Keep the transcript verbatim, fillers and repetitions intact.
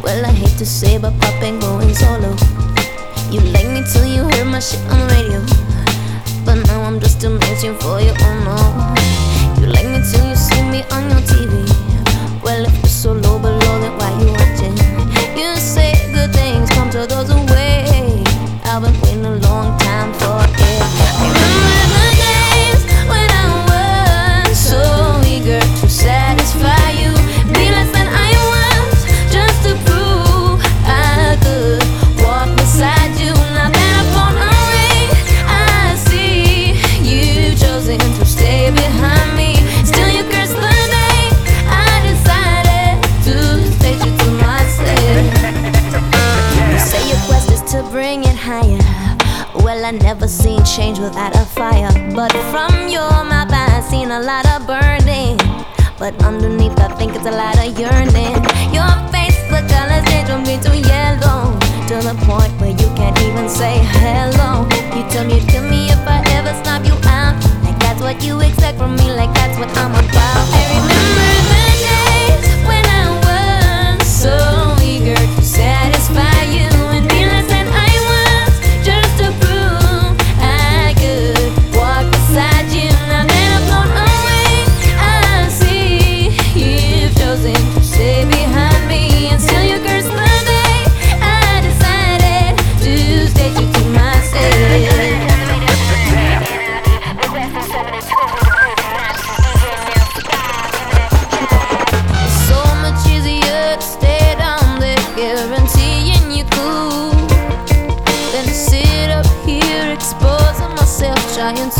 Well, I hate to say, but Pop ain't going solo. You like me till you heard my shit on the radio, but now I'm just a mention for you, oh no. You like me till you see me on your T V. Well, if you're so low below, then why you watching? You say good things come to those who wait. I've been waiting a long time for it. Remember the days when I was so eager to satisfy you, be less than I was, just to prove I could walk beside you. Now that I've flown away, I see you chosen to stay behind me. Still you curse the day I decided to stay true to myself. You say your quest is to bring it higher. Well, I never seen change without a fire, but from your mouth I seen a lot of burning, but underneath I think it's a lot of yearning. Your face, the colors change from green to yellow, to the point where you can't even say hello. You tell me you'd kill me if I ever stop you out, like that's what you expect from me, like that's what I'm about. I remember the days when I was so eager to satisfy you and be less than I was, just to prove I could walk beside you. Now that I've flown away, I see you've chosen to stay behind me, and still you curse the day I decided to stay true to myself. So much easier to stay down there, guaranteeing you cool, than to sit up here exposing myself, trying to